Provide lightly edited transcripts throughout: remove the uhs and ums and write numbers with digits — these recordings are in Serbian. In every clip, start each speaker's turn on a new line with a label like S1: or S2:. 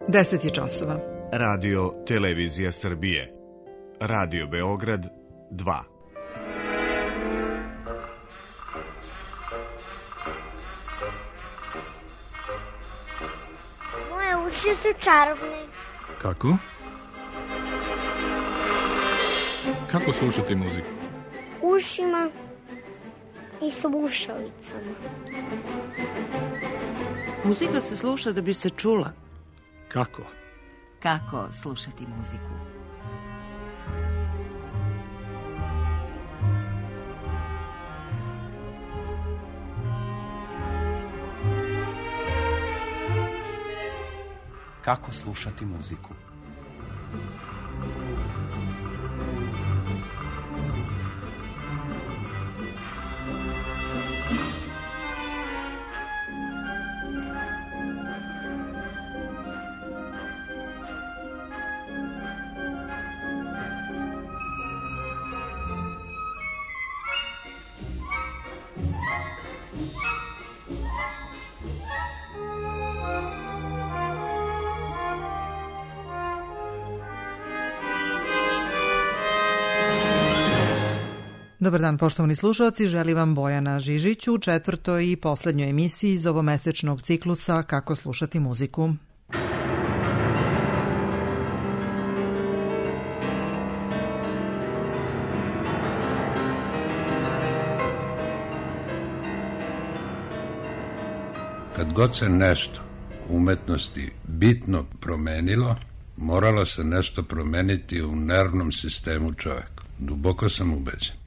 S1: 10 je časova.
S2: Radio Televizija Srbije. Radio Beograd 2.
S3: Moje uši su čarobne.
S4: Kako? Kako slušati muziku?
S3: Ušima i slušalicama.
S5: Muzika se sluša da bi se čula.
S4: Kako?
S6: Kako slušati muziku?
S7: Kako slušati muziku?
S1: Dobar dan, poštovani slušalci, želim vam Bojana Žižić u četvrtoj i poslednjoj emisiji iz ovomesečnog ciklusa Kako slušati muziku.
S8: Kad god se nešto u umetnosti bitno promenilo, moralo se nešto promeniti u nervnom sistemu čoveka. Duboko sam ubeđen.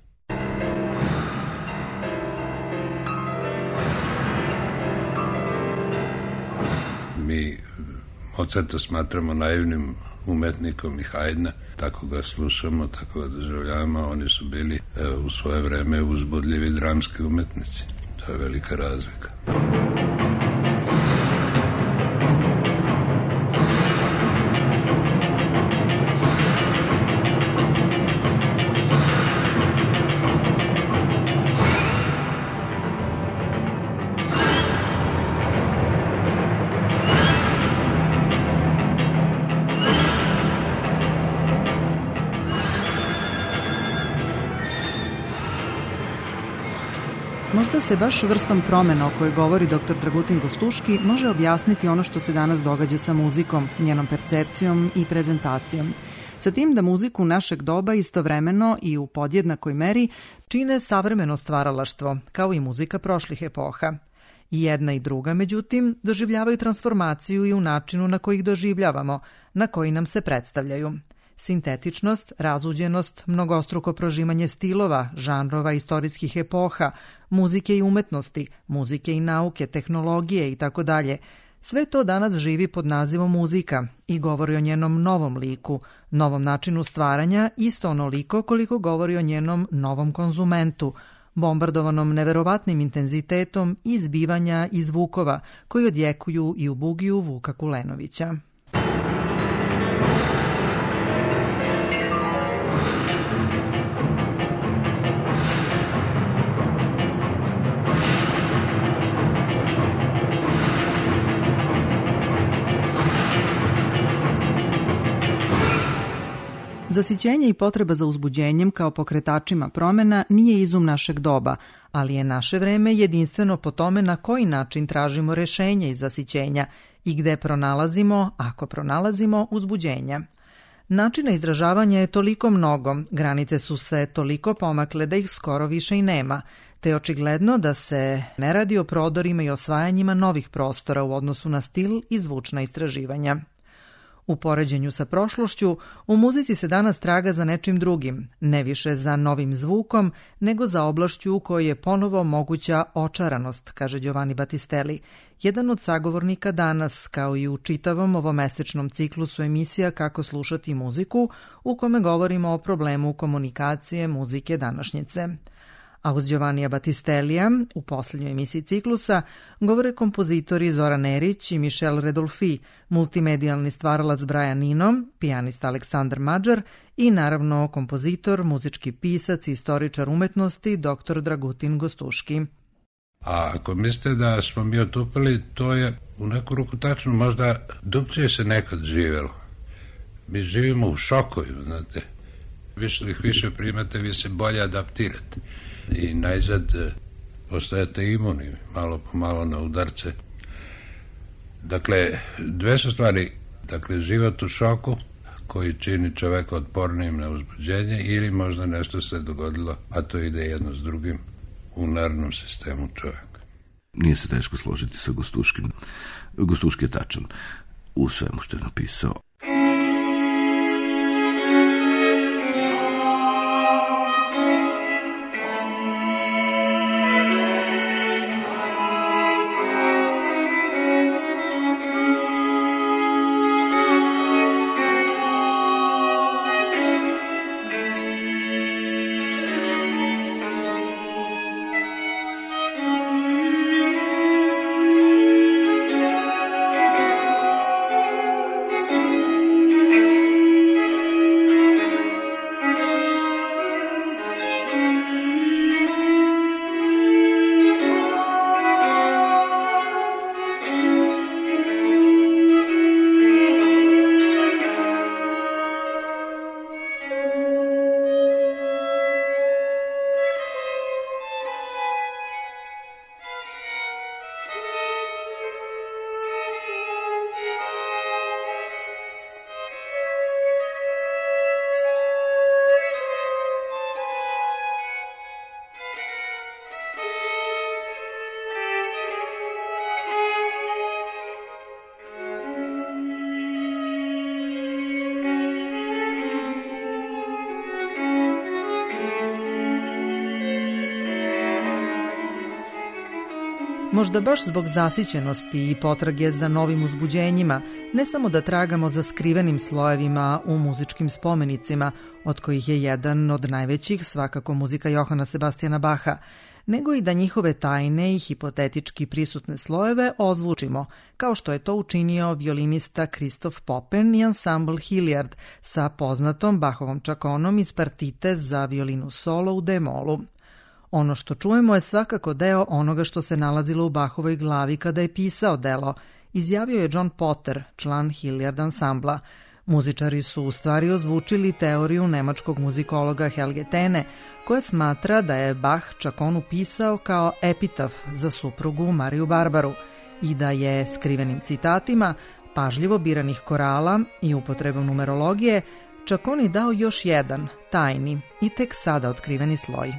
S8: Mi Mozarta smatramo naivnim umetnikom i Haydna, tako ga slušamo, tako ga doživljavamo. Oni su bili u svoje vreme uzbudljivi dramski umetnici. To je velika razlika.
S1: Možda se baš vrstom promena o kojoj govori dr. Dragutin Gostuški može objasniti ono što se danas događa sa muzikom, njenom percepcijom i prezentacijom. Sa tim da muziku našeg doba istovremeno i u podjednakoj meri čine savremeno stvaralaštvo, kao i muzika prošlih epoha. I jedna i druga, međutim, doživljavaju transformaciju i u načinu na koji ih doživljavamo, na koji nam se predstavljaju. Sintetičnost, razuđenost, mnogostruko prožimanje stilova, žanrova, istorijskih epoha, muzike i umetnosti, muzike i nauke, tehnologije itd. Sve to danas živi pod nazivom muzika i govori o njenom novom liku, novom načinu stvaranja, isto onoliko koliko govori o njenom novom konzumentu, bombardovanom neverovatnim intenzitetom izbivanja i zvukova koji odjekuju i u bugiju Vuka Kulenovića. Zasićenje i potreba za uzbuđenjem kao pokretačima promena nije izum našeg doba, ali je naše vreme jedinstveno po tome na koji način tražimo rešenje iz zasićenja i gde pronalazimo, ako pronalazimo, uzbuđenja. Načina izražavanja je toliko mnogo, granice su se toliko pomakle da ih skoro više i nema, te je očigledno da se ne radi o prodorima i osvajanjima novih prostora u odnosu na stil i zvučna istraživanja. U poređenju sa prošlošću, u muzici se danas traga za nečim drugim, ne više za novim zvukom, nego za oblašću u kojoj je ponovo moguća očaranost, kaže Giovanni Battistelli, jedan od sagovornika danas, kao i u čitavom ovomesečnom ciklusu emisija Kako slušati muziku, u kome govorimo o problemu komunikacije muzike današnjice. A uz Giovannija Battistellija, u posljednjoj emisiji ciklusa, govore kompozitori Zoran Erić i Michel Redolfi, multimedijalni stvaralac Brian Eno, pijanist Aleksandar Mađar i naravno kompozitor, muzički pisac i istoričar umetnosti dr. Dragutin Gostuški.
S8: A ako mislite da smo mi otupili, to je u neku ruku tačno, možda drugčije se nekad živelo. Mi živimo u šokovima, znate. Više primate, vi se bolje adaptirate. I najzad postajete imuni, malo po malo na udarce. Dakle, dve su stvari. Dakle, život u šoku, koji čini čoveka otpornijim na uzbuđenje, ili možda nešto se dogodilo, a to ide jedno s drugim u nervnom sistemu čoveka.
S9: Nije se teško složiti sa Gostuškim. Gostuški je tačan u svemu što je napisao.
S1: Možda baš zbog zasićenosti i potrage za novim uzbuđenjima, ne samo da tragamo za skrivenim slojevima u muzičkim spomenicima, od kojih je jedan od najvećih svakako muzika Johana Sebastijana Baha, nego i da njihove tajne i hipotetički prisutne slojeve ozvučimo, kao što je to učinio violinista Christoph Poppen i ansambl Hilliard sa poznatom Bahovom čakonom iz partite za violinu solo u D-molu. Ono što čujemo je svakako deo onoga što se nalazilo u Bahovoj glavi kada je pisao delo, izjavio je John Potter, član Hilliard ansambla. Muzičari su u stvari ozvučili teoriju nemačkog muzikologa Helge Tene, koja smatra da je Bach čakonu pisao kao epitaf za suprugu Mariju Barbaru i da je skrivenim citatima, pažljivo biranih korala i upotrebom numerologije čakoni dao još jedan, tajni i tek sada otkriveni sloj.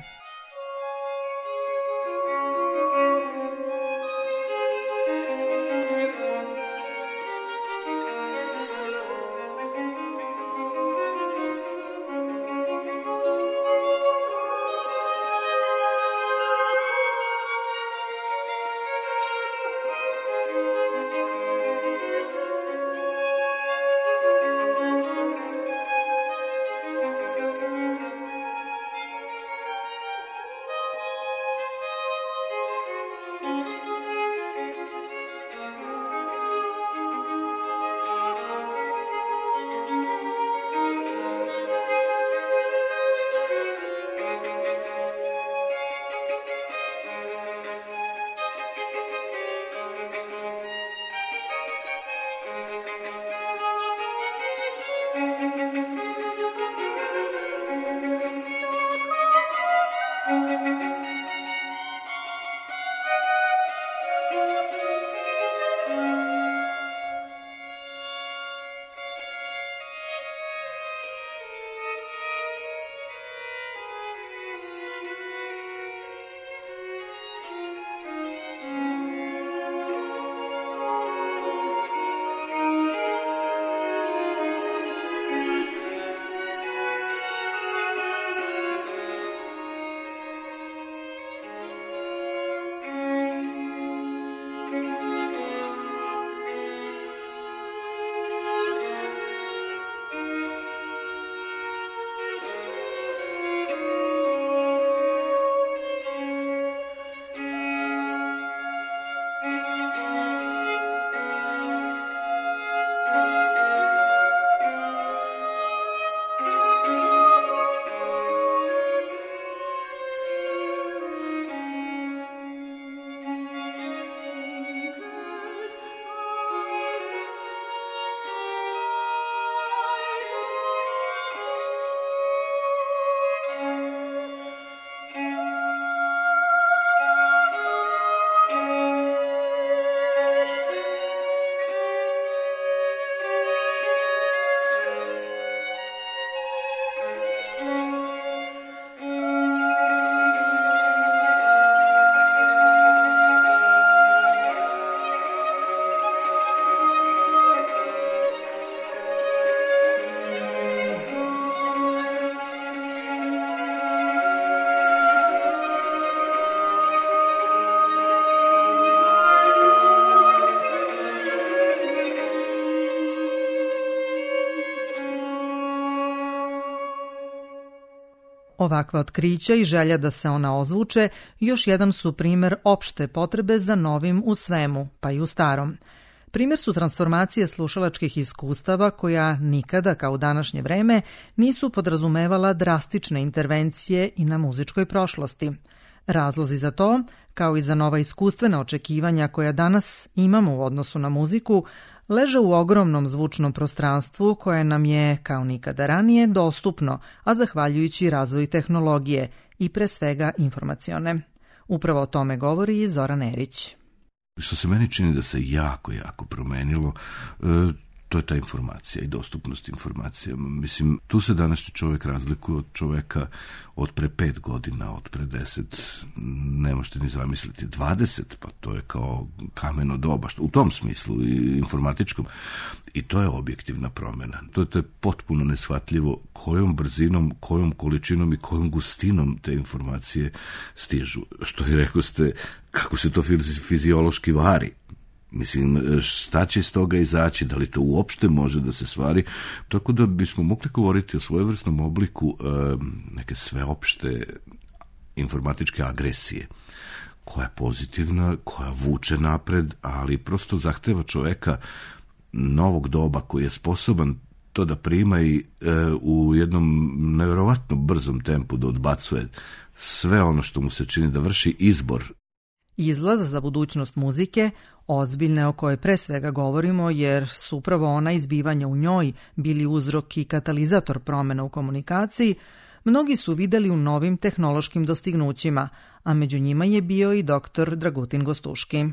S1: Ovakva otkrića i želja da se ona ozvuče još jedan su primer opšte potrebe za novim u svemu, pa i u starom. Primjer su transformacije slušalačkih iskustava koja nikada, kao u današnje vreme, nisu podrazumevala drastične intervencije i na muzičkoj prošlosti. Razlozi za to, kao i za nova iskustvena očekivanja koja danas imamo u odnosu na muziku, leže u ogromnom zvučnom prostranstvu koje nam je, kao nikada ranije, dostupno, a zahvaljujući razvoju tehnologije i pre svega informacione. Upravo o tome govori i Zoran Erić.
S9: Što se meni čini da se jako promenilo, to je ta informacija i dostupnost informacijama. Mislim, tu se današnji čovjek razlikuje od čovjeka od pre 5 godina, od pre 10, ne možete ni zamisliti, 20, pa to je kao kameno doba, u tom smislu i informatičkom. I to je objektivna promjena. To je potpuno neshvatljivo kojom brzinom, kojom količinom i kojom gustinom te informacije stižu. Što je rekao ste, kako se to fiziološki vari. Mislim, šta će iz toga izaći, da li to uopšte može da se stvari, tako da bismo mogli govoriti o svojevrsnom obliku neke sveopšte informatičke agresije, koja je pozitivna, koja vuče napred, ali prosto zahteva čoveka novog doba koji je sposoban to da prima i u jednom nevjerovatno brzom tempu da odbacuje sve ono što mu se čini, da vrši izbor.
S1: Izlaz za budućnost muzike, ozbiljne o kojoj pre svega govorimo jer su upravo ona izbivanja u njoj bili uzrok i katalizator promjena u komunikaciji, mnogi su videli u novim tehnološkim dostignućima, a među njima je bio i dr. Dragutin Gostuški.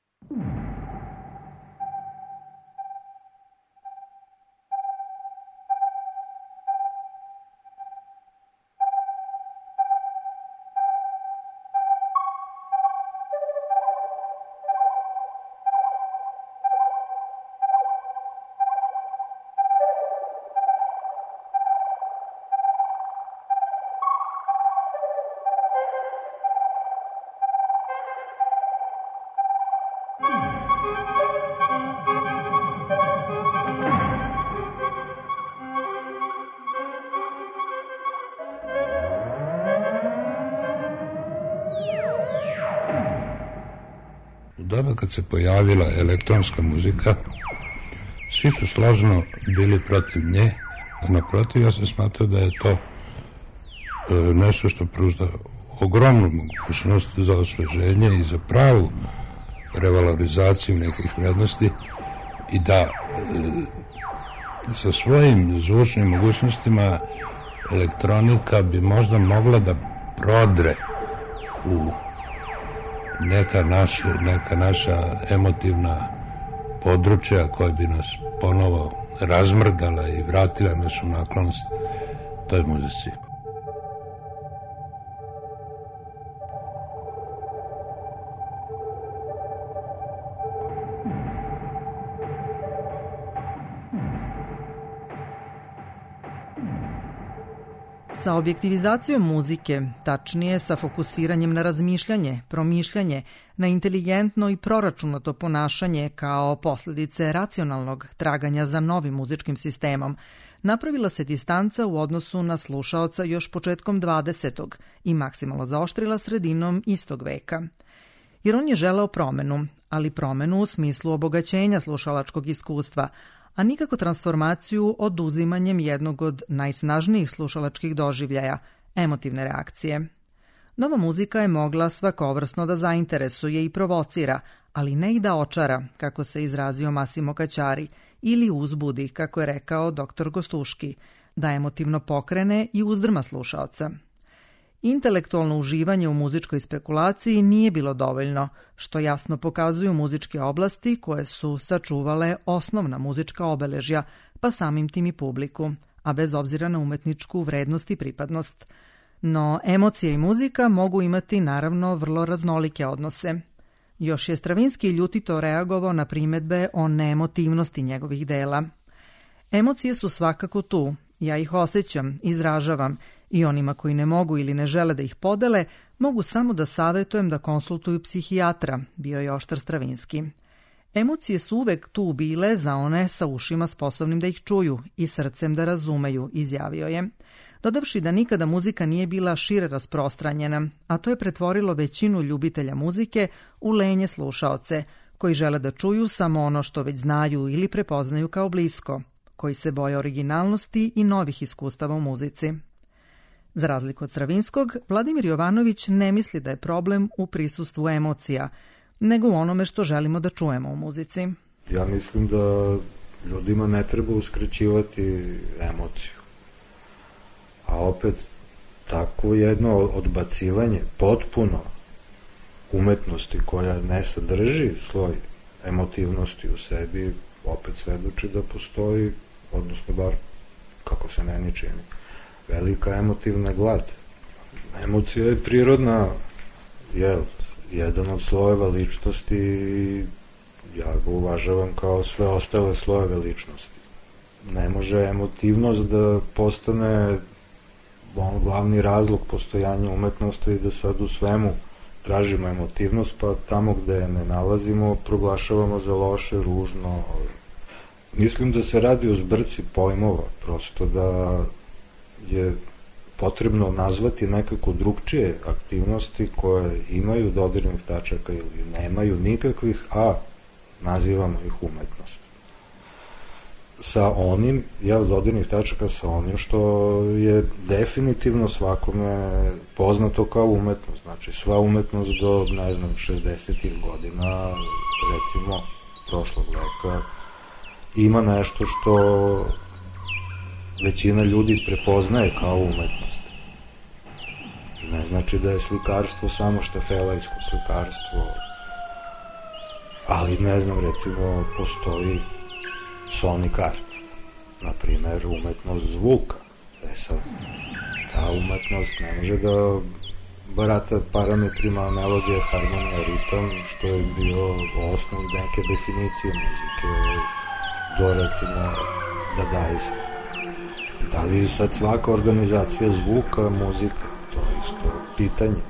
S8: U doba kad se pojavila elektronska muzika, svi su složno bili protiv nje, a naprotiv ja sam smatrao da je to nešto što pruža ogromnu mogućnost za osveženje i za pravu revalorizaciju nekih vrednosti i da sa svojim zvučnim mogućnostima elektronika bi možda mogla da prodre u neka naša emotivna područja koja bi nas ponovo razmrdala i vratila našu naklonost toj muzici.
S1: Sa objektivizacijom muzike, tačnije sa fokusiranjem na razmišljanje, promišljanje, na inteligentno i proračunato ponašanje kao posljedice racionalnog traganja za novim muzičkim sistemom, napravila se distanca u odnosu na slušaoca još početkom 20. i maksimalno zaoštrila sredinom istog veka. Jer on je želeo promenu, ali promenu u smislu obogaćenja slušalačkog iskustva, a nikako transformaciju oduzimanjem jednog od najsnažnijih slušalačkih doživljaja, emotivne reakcije. Nova muzika je mogla svakovrsno da zainteresuje i provocira, ali ne i da očara, kako se izrazio Massimo Cacciari, ili uzbudi, kako je rekao dr. Gostuški, da emotivno pokrene i uzdrma slušaoca. Intelektualno uživanje u muzičkoj spekulaciji nije bilo dovoljno, što jasno pokazuju muzičke oblasti koje su sačuvale osnovna muzička obeležja, pa samim tim i publiku, a bez obzira na umetničku vrednost i pripadnost. No, emocije i muzika mogu imati naravno vrlo raznolike odnose. Još je Stravinski ljutito reagovao na primjedbe o neemotivnosti njegovih dela. Emocije su svakako tu, ja ih osjećam, izražavam, i onima koji ne mogu ili ne žele da ih podele, mogu samo da savetujem da konsultuju psihijatra, bio je oštar Stravinski. Emocije su uvek tu bile za one sa ušima sposobnim da ih čuju i srcem da razumeju, izjavio je. dodavši da nikada muzika nije bila šire rasprostranjena, a to je pretvorilo većinu ljubitelja muzike u lenje slušaoce, koji žele da čuju samo ono što već znaju ili prepoznaju kao blisko, koji se boje originalnosti i novih iskustava u muzici. Za razliku od Stravinskog, Vladimir Jovanović ne misli da je problem u prisustvu emocija, nego u onome što želimo da čujemo u muzici.
S10: Ja mislim da ljudima ne treba uskraćivati emociju. A opet, tako jedno odbacivanje potpuno umetnosti koja ne sadrži sloj emotivnosti u sebi, opet svedoči da postoji, odnosno bar kako se meni čini, velika emotivna glad. Emocija je prirodna, jedan od slojeva ličnosti i ja ga uvažavam kao sve ostale slojeve ličnosti. Ne može emotivnost da postane glavni razlog postojanja umetnosti i da sad u svemu tražimo emotivnost, pa tamo gde je ne nalazimo proglašavamo za loše, ružno. Mislim da se radi o zbrci pojmova, prosto da je potrebno nazvati nekako drugčije aktivnosti koje imaju dodirnih tačaka ili nemaju nikakvih, a nazivamo ih umetnost. Sa onim, dodirnih tačaka sa onim što je definitivno svakome poznato kao umetnost. Znači, sva umetnost do, 60-ih godina, recimo, prošlog veka, ima nešto što većina ljudi prepoznaje kao umetnost. Ne znači da je slikarstvo samo štafelajsko slikarstvo, ali recimo, postoji sonic art, na primer umetnost zvuka. Sad, ta umetnost ne može da barata parametrima melodije, harmonija, ritam, što je bio osnov neke definicije muzike, do recimo dadaista. Da li sad svaka organizacija zvuka, muzika, to je isto pitanje.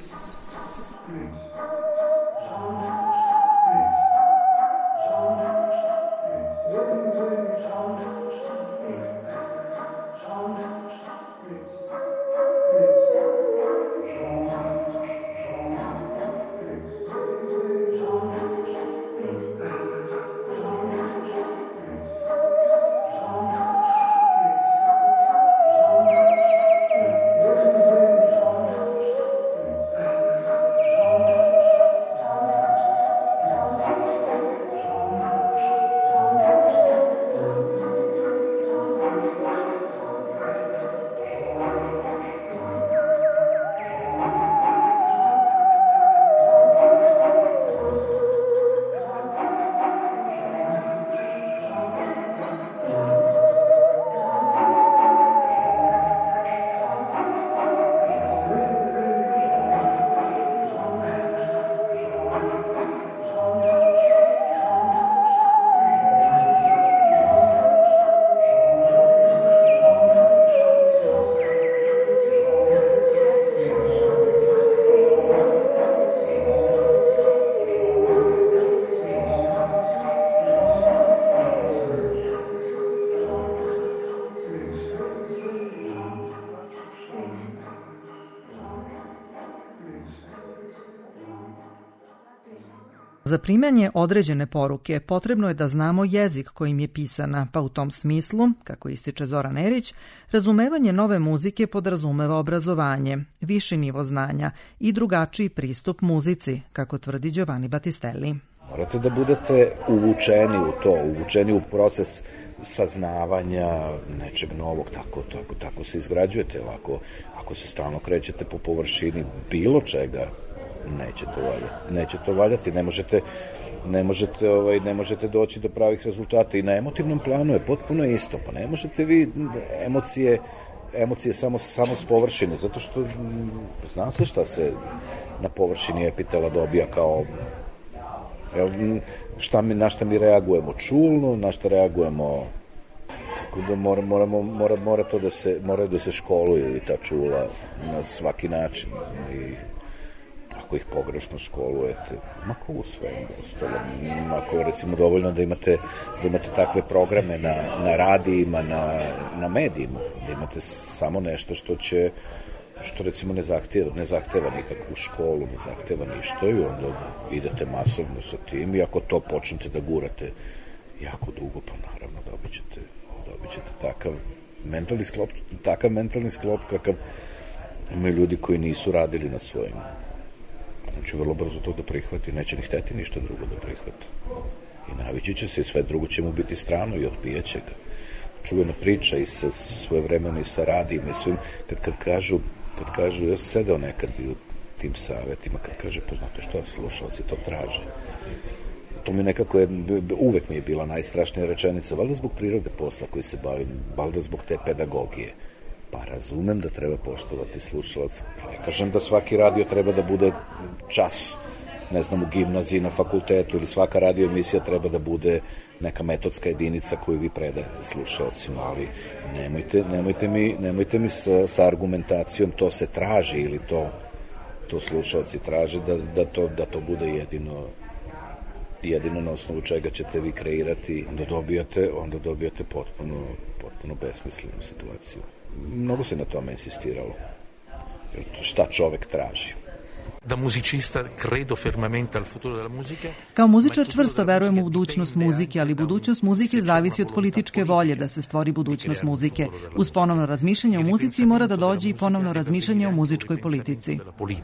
S1: Za primanje određene poruke potrebno je da znamo jezik kojim je pisana, pa u tom smislu, kako ističe Zoran Erić, razumevanje nove muzike podrazumeva obrazovanje, viši nivo znanja i drugačiji pristup muzici, kako tvrdi Giovanni Battistelli.
S11: Morate da budete uvučeni u to, uvučeni u proces saznavanja nečeg novog, tako se izgrađujete. Ako se stalno krećete po površini bilo čega, neće to valjati, ne možete doći do pravih rezultata i na emotivnom planu je potpuno isto, pa ne možete vi emocije samo s površine, zato što zna se šta se na površini epitela dobija kao na šta mi reagujemo čulno, na šta reagujemo, tako da mora da se školuje i ta čula na svaki način i ako ih pogrešno školujete, mako u svemu ostalom, ako recimo dovoljno da imate takve programe na radijima, na medijima, da imate samo nešto što recimo ne zahteva nikakvu školu, ne zahteva ništa i onda idete masovno sa tim i ako to počnete da gurate jako dugo, pa naravno dobit ćete takav mentalni sklop kakav imaju ljudi koji nisu radili na svojim. Znači vrlo brzo to da prihvati, neće ni hteti ništa drugo da prihvati. I navići će se i sve drugo će mu biti strano i odbijaće ga. Čuvena priča i sa svojevremeno i sa radijima i svim, kad kažu, ja sam sedeo nekad i u tim savjetima, kad kaže, pa znate što, slušalci to traže. To mi nekako uvek mi je bila najstrašnija rečenica, valjda zbog prirode posla koji se bavim, valjda zbog te pedagogije. Pa razumem da treba poštovati slušalac. Ne kažem da svaki radio treba da bude čas, ne znam, u gimnaziji, na fakultetu, ili svaka radio emisija treba da bude neka metodska jedinica koju vi predajete slušalcima, ali nemojte mi sa argumentacijom to se traži ili to slušalci traže da to bude jedino na osnovu čega ćete vi kreirati, onda dobijate potpuno besmislenu situaciju. Mnogo se na tome insistiralo. Šta čovek traži.
S12: Da musicista credo fermamente al futuro della musica.
S1: Kao muzičar čvrsto verujem u budućnost muzike, ali budućnost muzike zavisi od političke volje da se stvori budućnost muzike. Uz ponovno razmišljanje o muzici mora da dođe i ponovno razmišljanje o muzičkoj politici.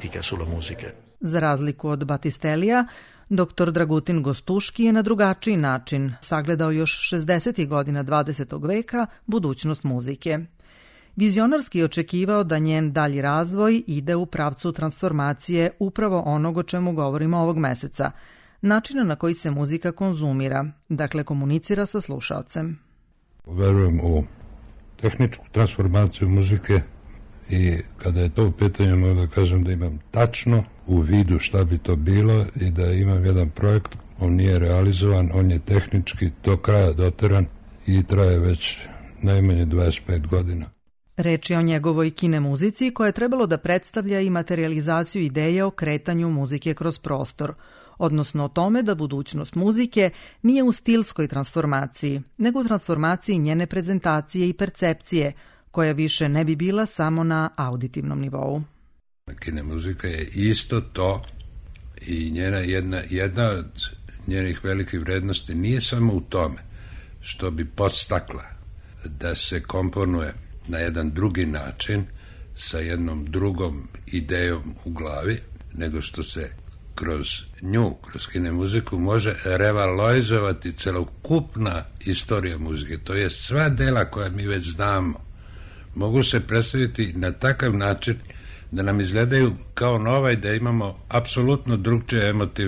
S1: Za razliku od Batistellija, dr. Dragutin Gostuški je na drugačiji način sagledao još 60. godina 20. veka budućnost muzike. Vizionarski je očekivao da njen dalji razvoj ide u pravcu transformacije upravo onog o čemu govorimo ovog meseca, načina na koji se muzika konzumira, dakle komunicira sa slušaocem.
S8: Verujem u tehničku transformaciju muzike i kada je to u pitanju mogu da kažem da imam tačno u vidu šta bi to bilo i da imam jedan projekt, on nije realizovan, on je tehnički do kraja doteran i traje već najmanje 25 godina.
S1: Reč je o njegovoj kinemuzici koja je trebalo da predstavlja i materializaciju ideje o kretanju muzike kroz prostor, odnosno o tome da budućnost muzike nije u stilskoj transformaciji, nego u transformaciji njene prezentacije i percepcije, koja više ne bi bila samo na auditivnom nivou.
S8: Kinemuzika je isto to i jedna od njenih velikih vrednosti nije samo u tome što bi podstakla da se komponuje na jedan drugi način sa jednom drugom idejom u glavi, nego što se kroz kinemuziku može revalorizovati celokupna istorija muzike. To je sva dela koja mi već znamo. Mogu se predstaviti na takav način da nam izgledaju kao nova i da imamo apsolutno drugčije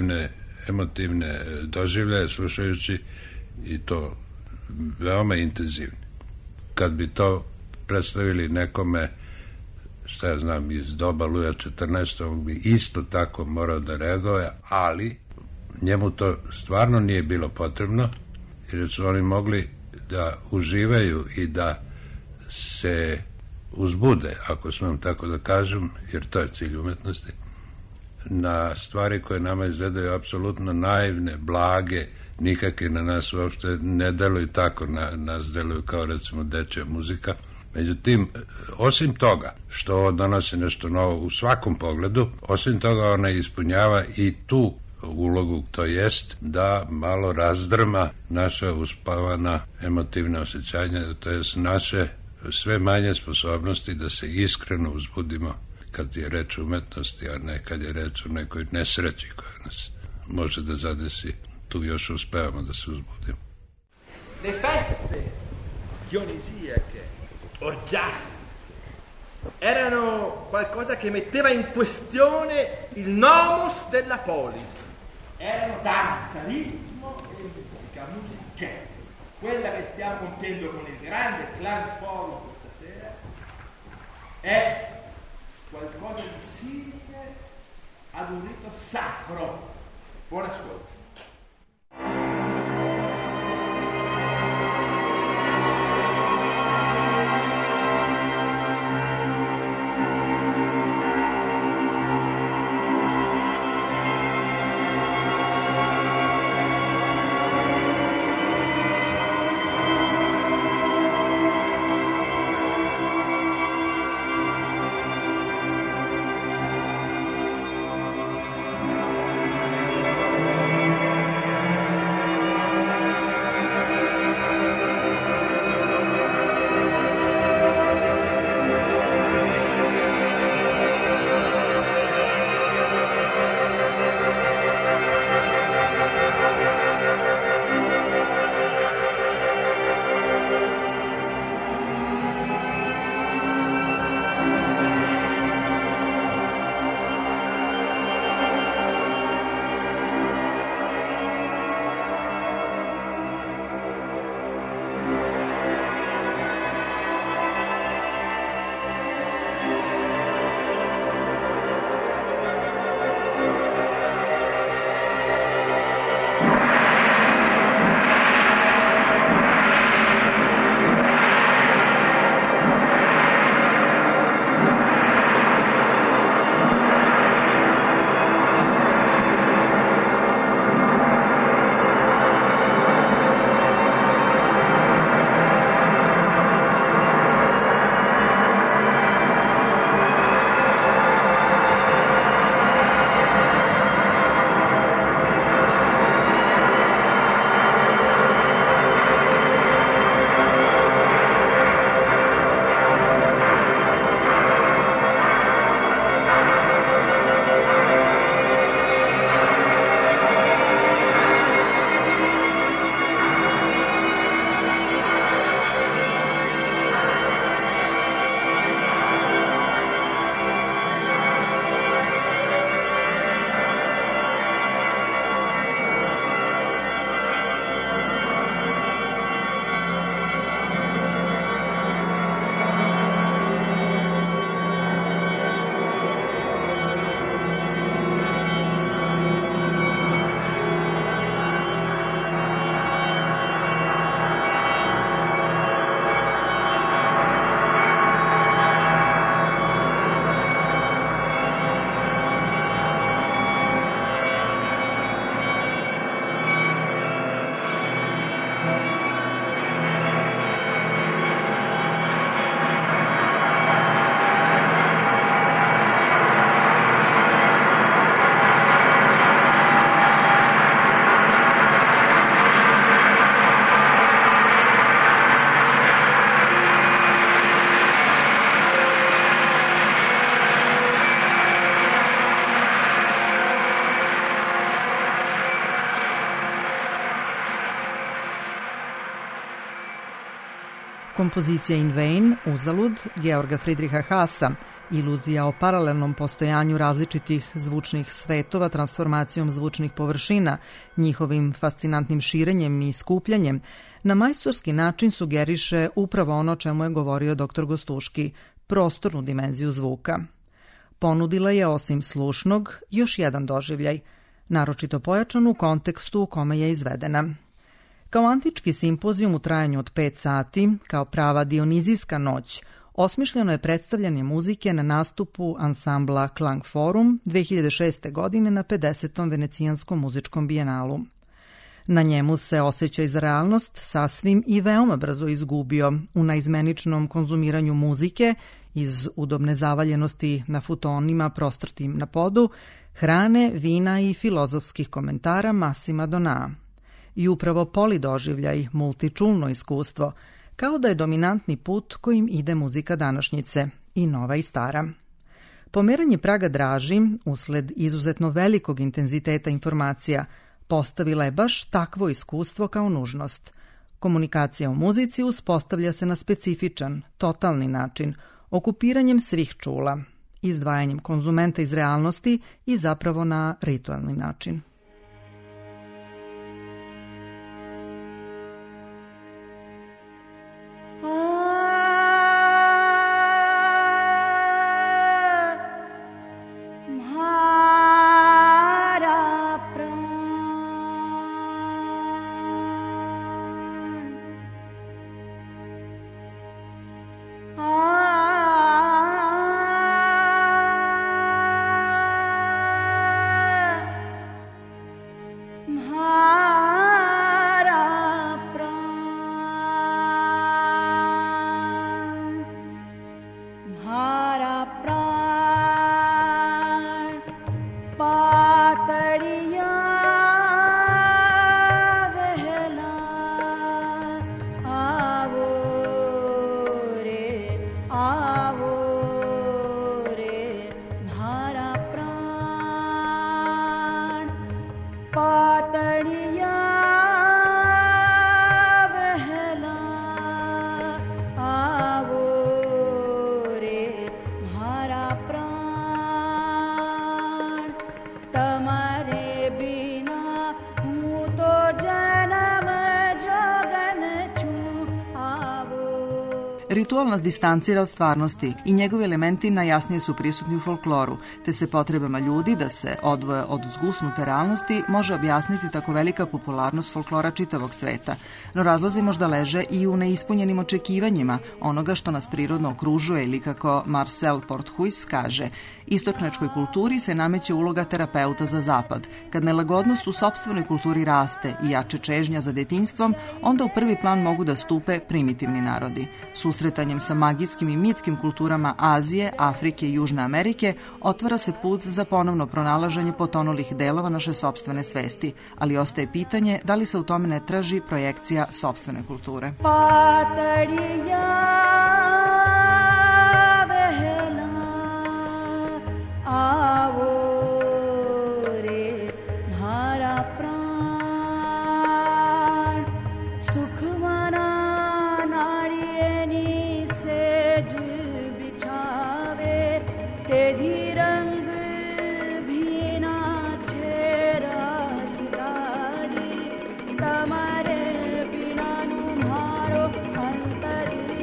S8: emotivne doživljaje slušajući i to veoma intenzivno. Kad bi to predstavili nekome, šta ja znam, iz doba Luja 14. bi isto tako morao da reaguje, ali njemu to stvarno nije bilo potrebno, jer su oni mogli da uživaju i da se uzbude, ako smem tako da kažem, jer to je cilj umetnosti, na stvari koje nama izgledaju apsolutno naivne, blage, nikakve na nas uopšte ne deluju tako, nas deluju kao recimo dečja muzika. Međutim, osim toga što donosi nešto novo u svakom pogledu, osim toga ona ispunjava i tu ulogu, to jest da malo razdrma naša uspavana emotivna osjećanja, to jest naše sve manje sposobnosti da se iskreno uzbudimo kad je reč o umetnosti, a ne kad je reč o nekoj nesreći koja nas može da zadesi. Tu još uspevamo da se uzbudimo.
S13: Le feste dionisijake, orgiastiche, erano qualcosa che metteva in questione il nomos della polis. Erano danza, ritmo e musica, musichetta. Quella che stiamo compiendo con il grande Clan Forum questa sera è qualcosa di simile ad un rito sacro. Buon ascolto.
S1: kompozicija In Vain, Uzalud, Georga Friedricha Hasa, iluzija o paralelnom postojanju različitih zvučnih svetova transformacijom zvučnih površina, njihovim fascinantnim širenjem i skupljanjem, na majstorski način sugeriše upravo ono čemu je govorio dr. Gostuški, prostornu dimenziju zvuka. Ponudila je osim slušnog još jedan doživljaj, naročito pojačan u kontekstu u kome je izvedena. Kao antički simpozijum u trajanju od 5 sati, kao prava dionizijska noć, osmišljeno je predstavljanje muzike na nastupu ansambla Klang Forum 2006. godine na 50. Venecijanskom muzičkom bijenalu. Na njemu se osjećaj za realnost sasvim i veoma brzo izgubio u naizmeničnom konzumiranju muzike iz udobne zavaljenosti na futonima prostrtim na podu, hrane, vina i filozofskih komentara Massima Donaa. I upravo polidoživljaj, multičulno iskustvo, kao da je dominantni put kojim ide muzika današnjice, i nova i stara. Pomeranje praga draži, usled izuzetno velikog intenziteta informacija, postavila je baš takvo iskustvo kao nužnost. Komunikacija u muzici uspostavlja se na specifičan, totalni način, okupiranjem svih čula, izdvajanjem konzumenta iz realnosti i zapravo na ritualni način. Ritual nas distancira od stvarnosti i njegovi elementi najjasnije su prisutni u folkloru, te se potrebama ljudi da se odvoje od zgusnute realnosti može objasniti tako velika popularnost folklora čitavog sveta. No razlozi možda leže i u neispunjenim očekivanjima onoga što nas prirodno okružuje ili kako Marcel Porthuis kaže, istočnjačkoj kulturi se nameće uloga terapeuta za zapad. Kad nelagodnost u sopstvenoj kulturi raste i jače čežnja za detinjstvom, onda u prvi plan mogu da stupe primitivni narodi. Susretanjem sa magijskim i mitskim kulturama Azije, Afrike i Južne Amerike otvara se put za ponovno pronalaženje potonulih delova naše sopstvene svesti, ali ostaje pitanje da li se u tome ne traži projekcija sopstvene kulture.
S14: તમારે બિનાનું મારો અંતર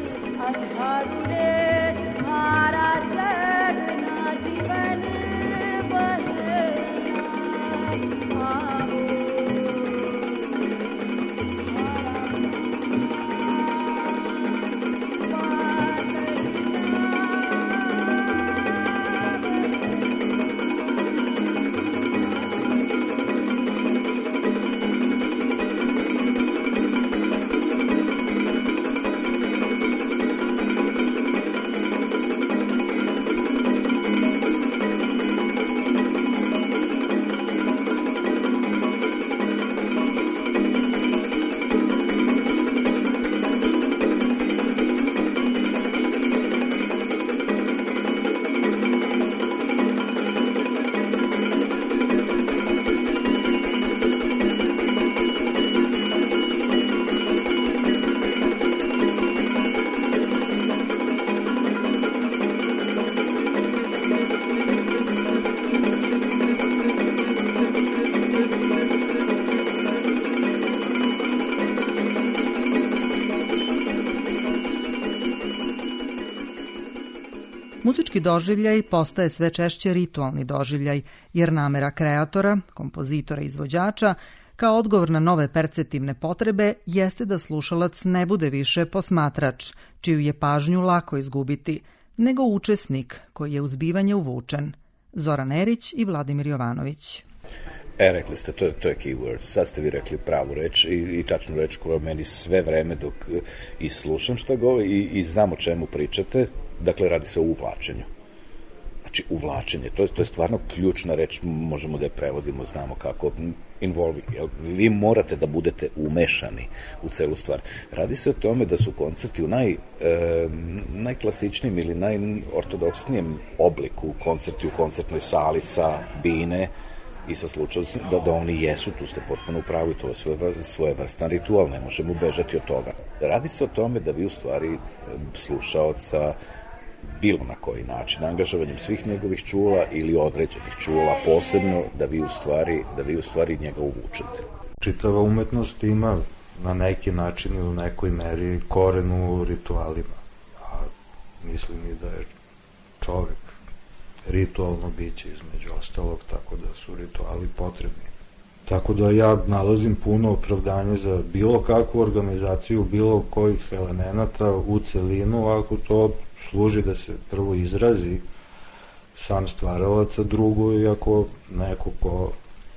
S1: Muzički doživljaj postaje sve češće ritualni doživljaj, jer namera kreatora, kompozitora i izvođača, kao odgovor na nove perceptivne potrebe, jeste da slušalac ne bude više posmatrač, čiju je pažnju lako izgubiti, nego učesnik koji je u zbivanje uvučen. Zoran Erić i Vladimir Jovanović.
S11: Rekli ste, to je keyword. Sad ste vi rekli pravu reč i tačnu reč koja meni sve vreme dok i slušam šta govori i znam o čemu pričate. Dakle, radi se o uvlačenju. Znači, uvlačenje, to je stvarno ključna reč, možemo da je prevodimo, znamo kako, involving, vi morate da budete umešani u celu stvar. Radi se o tome da su koncerti u najklasičnijem ili najortodoksnijem obliku, koncerti u koncertnoj sali sa bine i sa slučajom da oni jesu, tu ste potpuno u pravu i to je svojevrstan ritual, ne možemo bežati od toga. Radi se o tome da vi u stvari slušaoca bilo na koji način, angažovanjem svih njegovih čula ili određenih čula, posebno da vi u stvari njega uvučete.
S10: Čitava umetnost ima na neki način i u nekoj meri koren u ritualima, a mislim i da je čovek ritualno biće između ostalog, tako da su rituali potrebni. Tako da ja nalazim puno opravdanje za bilo kakvu organizaciju, bilo kojih elemenata u celinu, ako to služi da se prvo izrazi sam stvaralac, a drugo i ako neko ko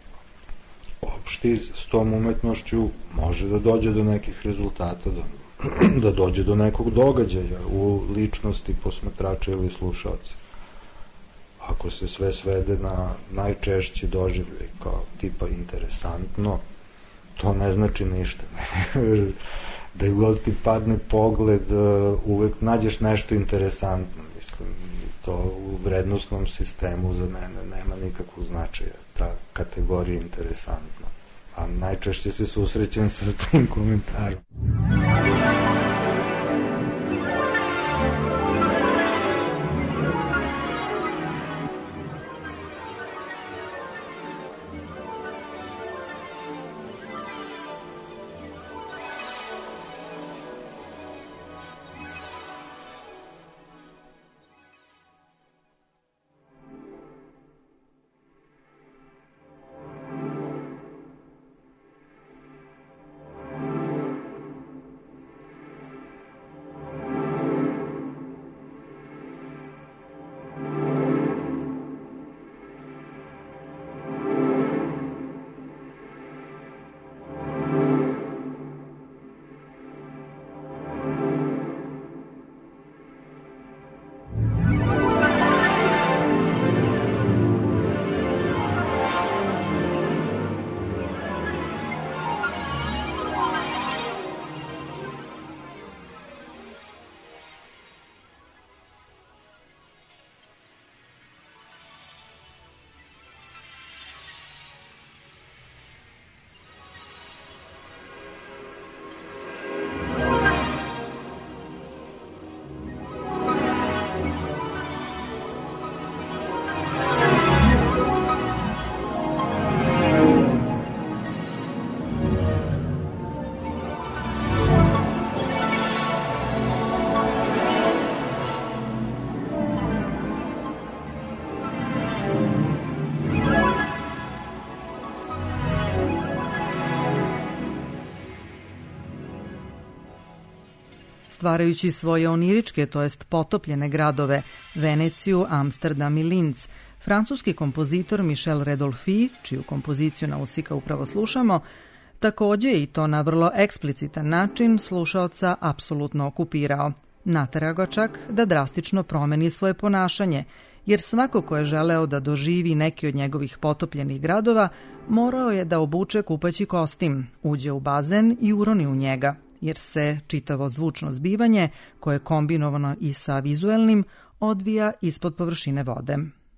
S10: opšti s tom umetnošću može da dođe do nekih rezultata, da dođe do nekog događaja u ličnosti posmatrača ili slušalca. Ako se sve svede na najčešći doživljaj kao tipa interesantno, to ne znači ništa. Da god ti padne pogled, uvek nađeš nešto interesantno. Mislim, to u vrednostnom sistemu za mene nema nikakvog značaja, ta kategorija interesantno. A najčešće se susrećem sa tim komentarom.
S1: Stvarajući svoje oniričke, to jest potopljene gradove, Veneciju, Amsterdam i Linz, francuski kompozitor Michel Redolfi, čiju kompoziciju Nausika upravo slušamo, takođe i to na vrlo eksplicitan način slušaoca apsolutno okupirao. Natera ga čak da drastično promeni svoje ponašanje, jer svako ko je želeo da doživi neki od njegovih potopljenih gradova, morao je da obuče kupaći kostim, uđe u bazen i uroni u njega, jer se čitavo zvučno zbivanje, koje je kombinovano i sa vizuelnim, odvija ispod površine vode.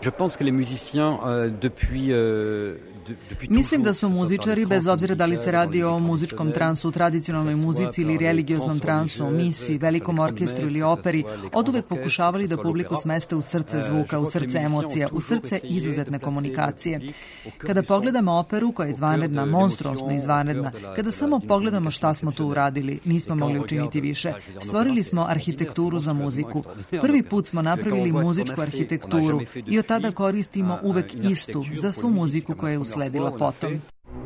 S1: Mislim da su muzičari, bez obzira da li se radi o muzičkom transu, tradicionalnoj muzici ili religioznom transu, misi, velikom orkestru ili operi, oduvek pokušavali da publiku smeste u srce zvuka, u srce emocija, u srce izuzetne komunikacije. Kada pogledamo operu koja je izvanredna, monstruosno izvanredna, kada samo pogledamo šta smo tu uradili, nismo mogli učiniti više. Stvorili smo arhitekturu za muziku. Prvi put smo napravili muzičku arhitekturu i od tada koristimo uvek istu za svu muziku koja je usledila potom.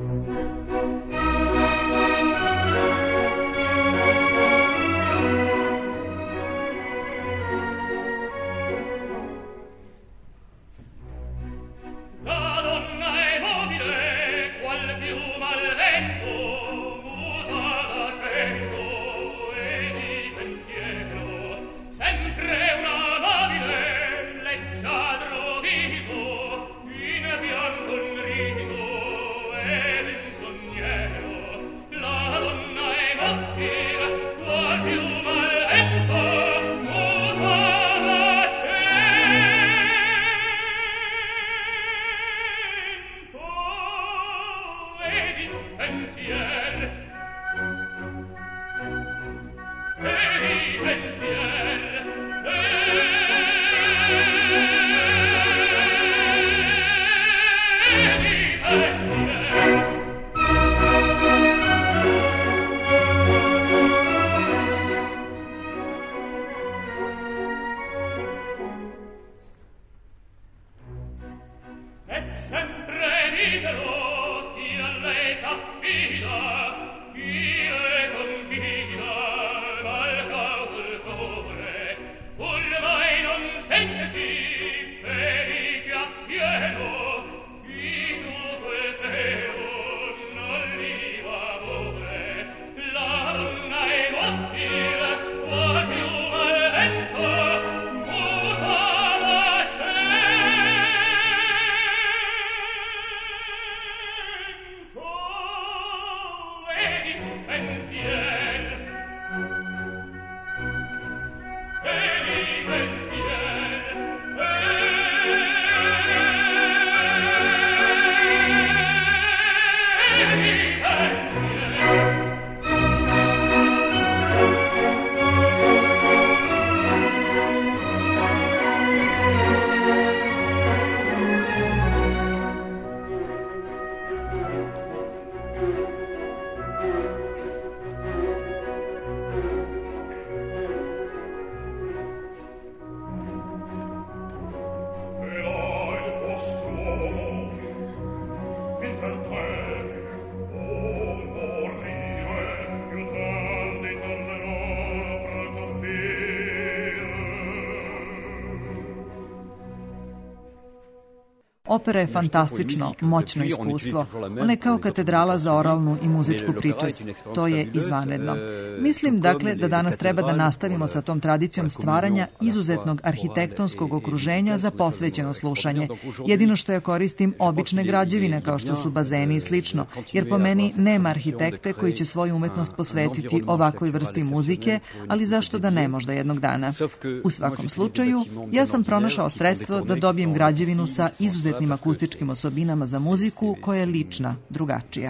S1: Opera je fantastično, moćno iskustvo. Ona je kao katedrala za oralnu i muzičku pričest. To je izvanredno. Mislim, dakle, da danas treba da nastavimo sa tom tradicijom stvaranja izuzetnog arhitektonskog okruženja za posvećeno slušanje. Jedino što ja koristim obične građevine kao što su bazeni i slično, jer po meni nema arhitekte koji će svoju umetnost posvetiti ovakvoj vrsti muzike, ali zašto da ne, možda jednog dana. U svakom slučaju, ja sam pronašao sredstvo da dobijem građevinu sa izuzetnim akustičkim osobinama za muziku koja je lična, drugačija.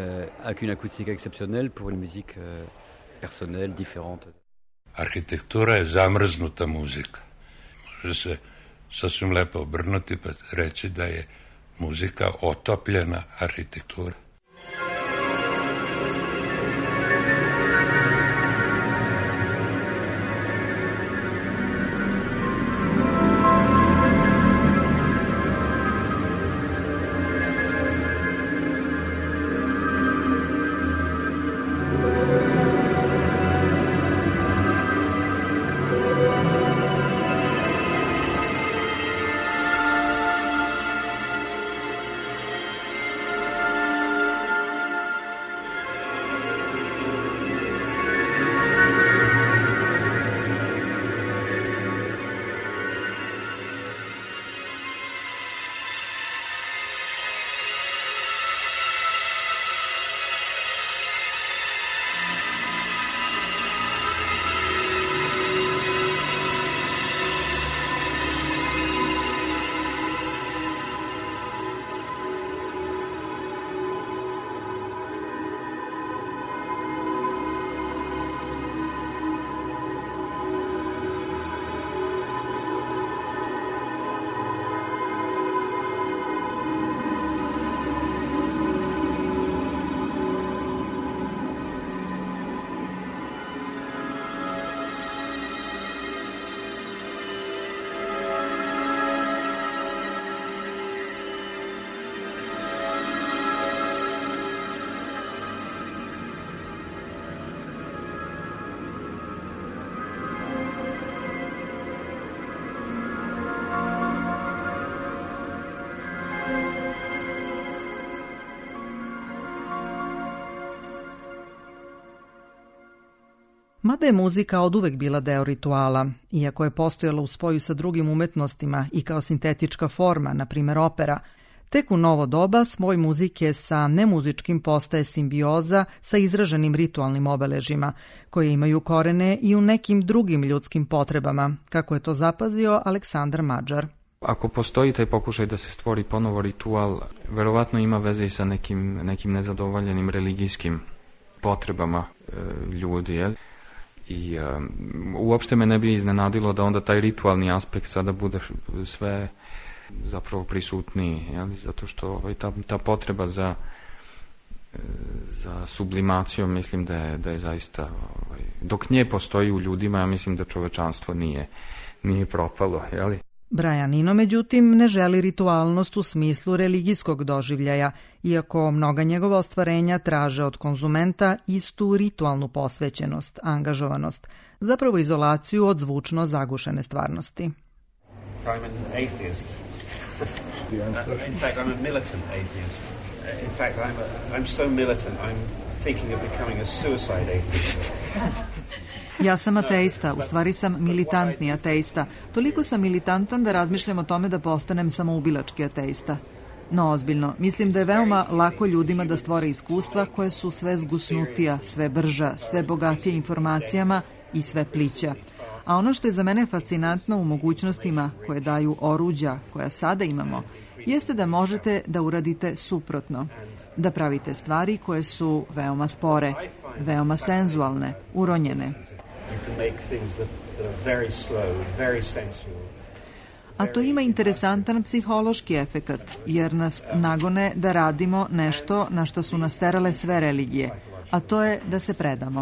S8: Arhitektura je zamrznuta muzika. Može se sasvim lepo obrnuti pa reći da je muzika otopljena arhitektura.
S1: Mada je muzika oduvek bila deo rituala, iako je postojala u spoju sa drugim umetnostima i kao sintetička forma, na primjer opera, tek u novo doba spoj muzike sa nemuzičkim postaje simbioza sa izraženim ritualnim obeležima, koje imaju korene i u nekim drugim ljudskim potrebama, kako je to zapazio Aleksandar Mađar.
S14: Ako postoji taj pokušaj da se stvori ponovo ritual, verovatno ima veze i sa nekim nezadovoljenim religijskim potrebama ljudi, jel? I uopšte me ne bi iznenadilo da onda taj ritualni aspekt sada bude sve zapravo prisutniji, jel? Zato što ta potreba za sublimacijom mislim da je zaista, dok nje postoji u ljudima, ja mislim da čovečanstvo nije propalo, jel?
S1: Brian Eno, međutim, ne želi ritualnost u smislu religijskog doživljaja, iako mnoga njegova ostvarenja traže od konzumenta istu ritualnu posvećenost, angažovanost, zapravo izolaciju od zvučno zagušene stvarnosti.
S15: I'm an atheist. In fact, I'm a militant atheist. In fact, I'm so militant, I'm thinking of becoming a suicide atheist.
S1: Ja sam ateista, u stvari sam militantni ateista. Toliko sam militantan da razmišljam o tome da postanem samoubilački ateista. No, ozbiljno, mislim da je veoma lako ljudima da stvore iskustva koje su sve zgusnutija, sve brža, sve bogatije informacijama i sve plića. A ono što je za mene fascinantno u mogućnostima koje daju oruđa koja sada imamo, jeste da možete da uradite suprotno. Da pravite stvari koje su veoma spore, veoma senzualne, uronjene. A to ima interesantan psihološki efekat, jer nas nagone da radimo nešto na što su nas terale sve religije, a to je da se predamo.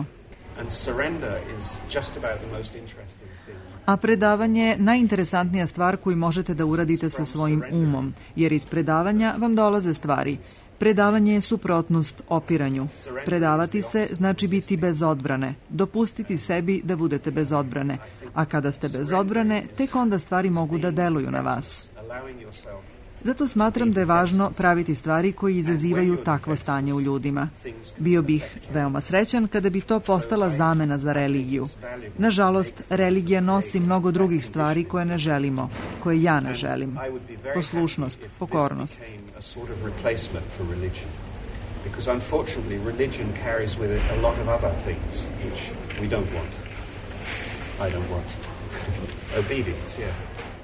S1: A predavanje je najinteresantnija stvar koju možete da uradite sa svojim umom, jer iz predavanja vam dolaze stvari. Predavanje je suprotnost opiranju. Predavati se znači biti bez odbrane, dopustiti sebi da budete bez odbrane, a kada ste bez odbrane, tek onda stvari mogu da deluju na vas. Zato smatram da je važno praviti stvari koji izazivaju takvo stanje u ljudima. Bio bih veoma srećan kada bi to postala zamena za religiju. Nažalost, religija nosi mnogo drugih stvari koje ne želimo, koje ja ne želim. Poslušnost, pokornost.
S15: Because unfortunately religion carries with it a lot of other things which we don't want. I don't want. Obedience, yeah.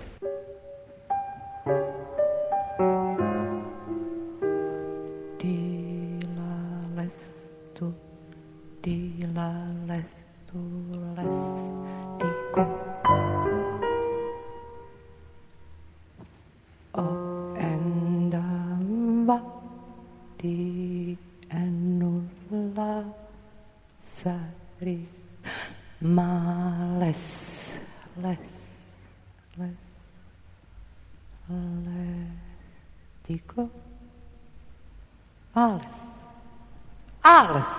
S5: Ales.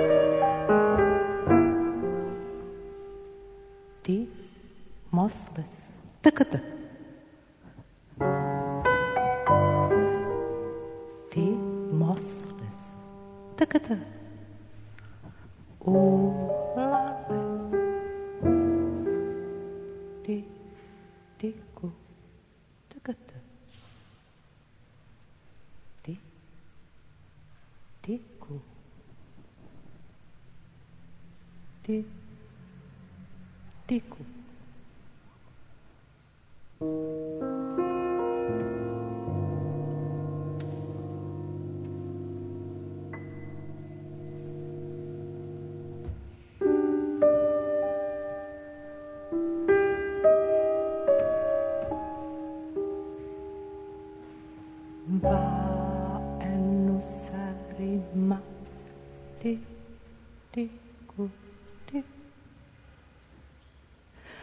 S5: Ti mosles. Tıkıdı. Ti mosles. Tıkıdı. Ulale. Ti tiku. Tıkıdı. Ti tiku. Ti tiku. Va enusarima ti tiku ti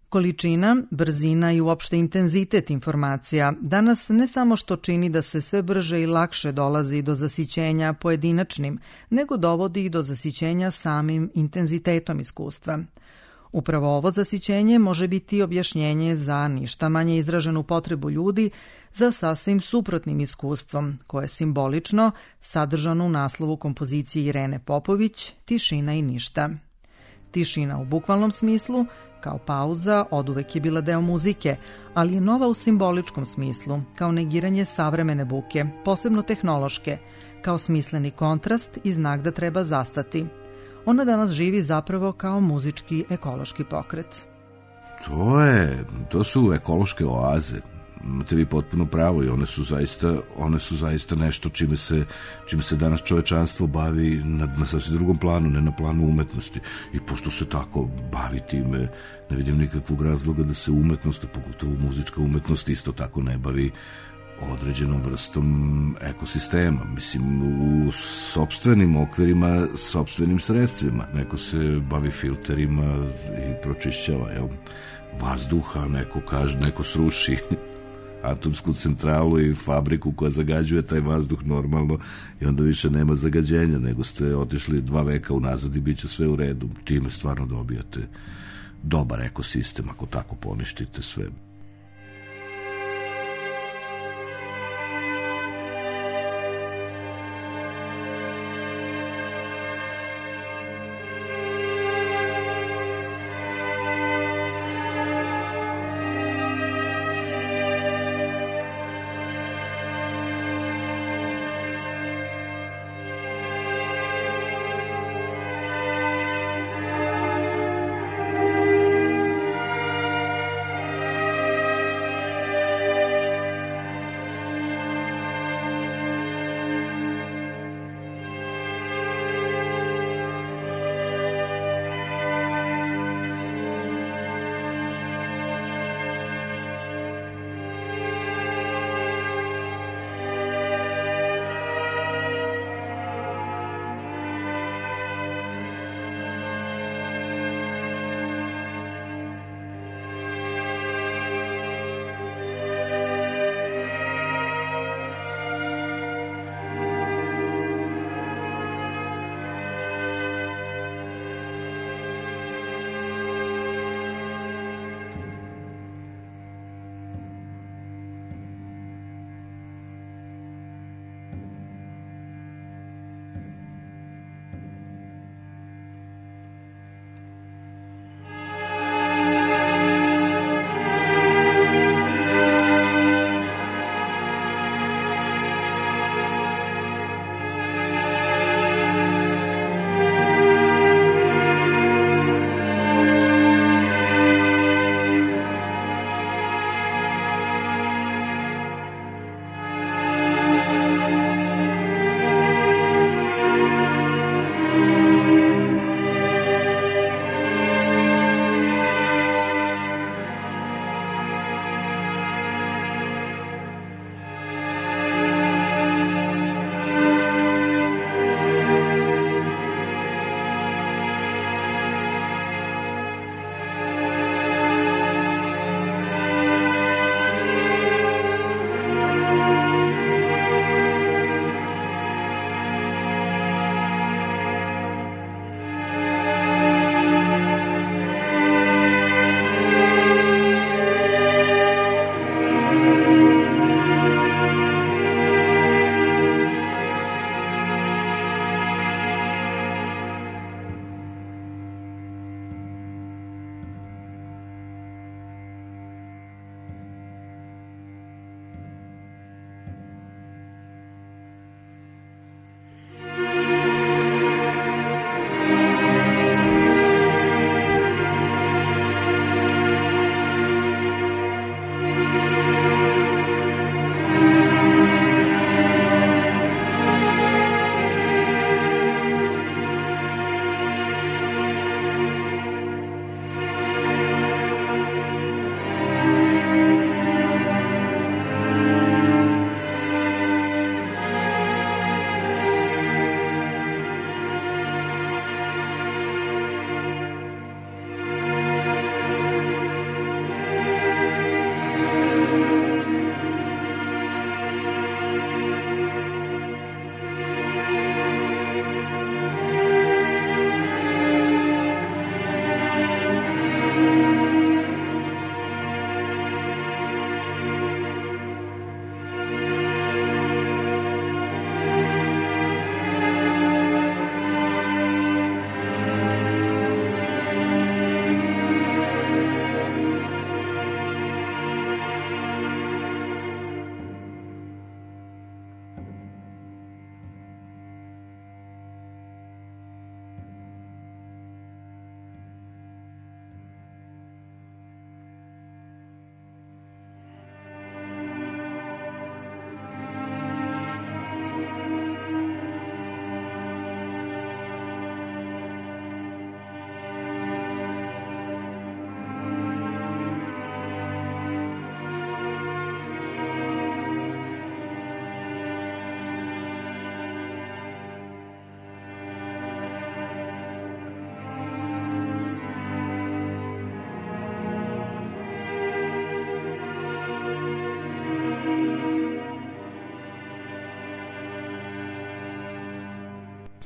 S1: Količina, brzina i uopšte intenzitet informacija danas ne samo što čini da se sve brže i lakše dolazi do zasićenja pojedinačnim, nego dovodi i do zasićenja samim intenzitetom iskustva. Upravo ovo zasićenje može biti objašnjenje za ništa manje izraženu potrebu ljudi za sasvim suprotnim iskustvom, koje je simbolično sadržano u naslovu kompozicije Irene Popović Tišina i ništa. Tišina u bukvalnom smislu, kao pauza, oduvek je bila deo muzike, ali je nova u simboličkom smislu, kao negiranje savremene buke, posebno tehnološke, kao smisleni kontrast i znak da treba zastati. Ona danas živi zapravo kao muzički ekološki pokret.
S9: To su ekološke oaze. Imate vi potpuno pravo i one su zaista nešto čime se danas čovečanstvo bavi na sasvim drugom planu, ne na planu umetnosti. I pošto se tako bavi time, ne vidim nikakvog razloga da se umetnost, pogotovo muzička umetnost, isto tako ne bavi određenom vrstom ekosistema. Mislim, u sopstvenim okvirima, sopstvenim sredstvima. Neko se bavi filterima i pročišćava vazduha, neko sruši atomsku centralu i fabriku koja zagađuje taj vazduh normalno i onda više nema zagađenja, nego ste otišli 2 veka unazad i bit će sve u redu. Time stvarno dobijate dobar ekosistem ako tako poništite sve.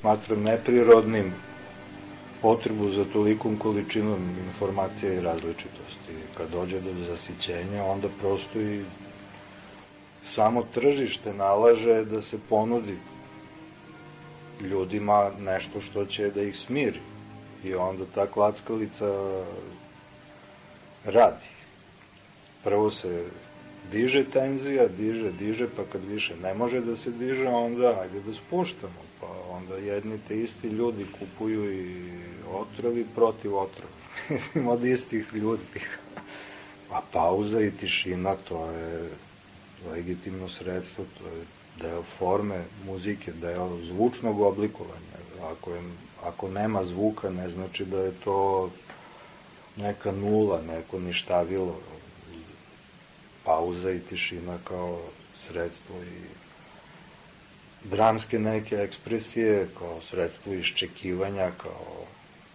S10: smatram neprirodnim potrebu za tolikom količinom informacija i različitosti. Kad dođe do zasićenja, onda prosto i samo tržište nalaže da se ponudi ljudima nešto što će da ih smiri. I onda ta klackalica radi. Prvo se diže tenzija, diže, pa kad više ne može da se diže, onda ajde da spuštamo. Pa onda jedni te isti ljudi kupuju i otrovi protiv otrovi. Mislim, od istih ljudi. A pauza i tišina, to je legitimno sredstvo, to je deo forme muzike, deo zvučnog oblikovanja. Ako nema zvuka, ne znači da je to neka nula, neko ništavilo. Pauza i tišina kao sredstvo i dramske neke ekspresije, kao sredstvo iščekivanja, kao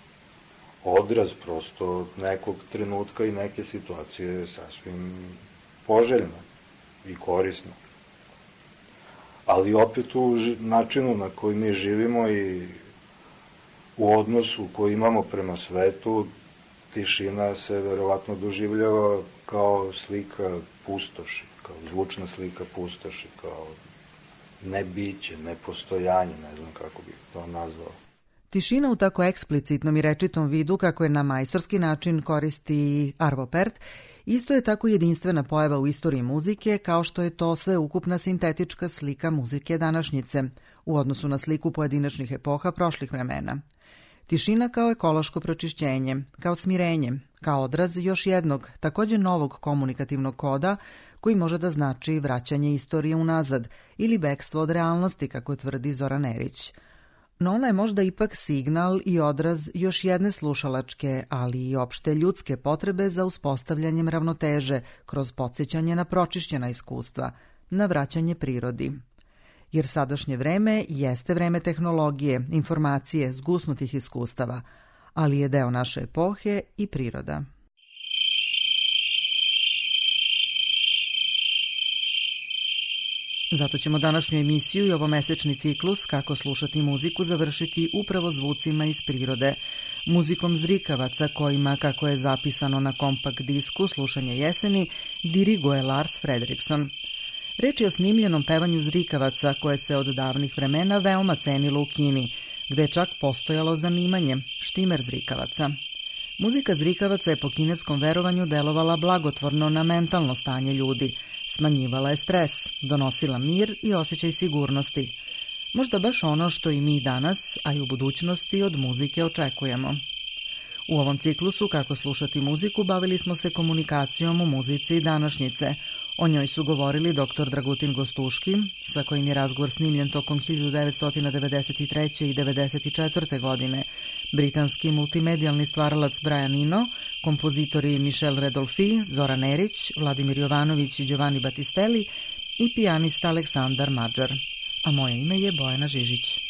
S10: odraz prosto nekog trenutka i neke situacije je sasvim poželjno i korisno. Ali opet u načinu na koji mi živimo i u odnosu koji imamo prema svetu, tišina se verovatno doživljava kao slika pustoši, kao zvučna slika pustoši, kao nebiće, nepostojanje, ne znam kako bih to nazvao.
S1: Tišina u tako eksplicitnom i rečitom vidu, kako je na majstorski način koristi Arvo Pärt, isto je tako jedinstvena pojava u istoriji muzike, kao što je to sveukupna sintetička slika muzike današnjice, u odnosu na sliku pojedinačnih epoha prošlih vremena. Tišina kao ekološko pročišćenje, kao smirenje, kao odraz još jednog, takođe novog komunikativnog koda, koji može da znači vraćanje istorije unazad ili bekstvo od realnosti, kako tvrdi Zoran Erić. No ona je možda ipak signal i odraz još jedne slušalačke, ali i opšte ljudske potrebe za uspostavljanjem ravnoteže kroz podsjećanje na pročišćena iskustva, na vraćanje prirodi. Jer sadašnje vreme jeste vreme tehnologije, informacije, zgusnutih iskustava, ali je deo naše epohe i priroda. Zato ćemo današnju emisiju i ovomesečni ciklus Kako slušati muziku završiti upravo zvucima iz prirode, muzikom zrikavaca kojima, kako je zapisano na kompakt disku Slušanje jeseni, diriguje Lars Fredriksson. Reč je o snimljenom pevanju zrikavaca koje se od davnih vremena veoma cenilo u Kini, gde je čak postojalo zanimanje štimer zrikavaca. Muzika zrikavaca je po kineskom verovanju delovala blagotvorno na mentalno stanje ljudi, smanjivala je stres, donosila mir i osjećaj sigurnosti. Možda baš ono što i mi danas, a i u budućnosti od muzike očekujemo. U ovom ciklusu Kako slušati muziku bavili smo se komunikacijom u muzici današnjice. O njoj su govorili dr. Dragutin Gostuški, sa kojim je razgovor snimljen tokom 1993. i 1994. godine, britanski multimedijalni stvaralac Brian Eno, kompozitori Michel Redolfi, Zoran Erić, Vladimir Jovanović i Giovanni Battistelli i pijanista Aleksandar Mađar. A moje ime je Bojana Žižić.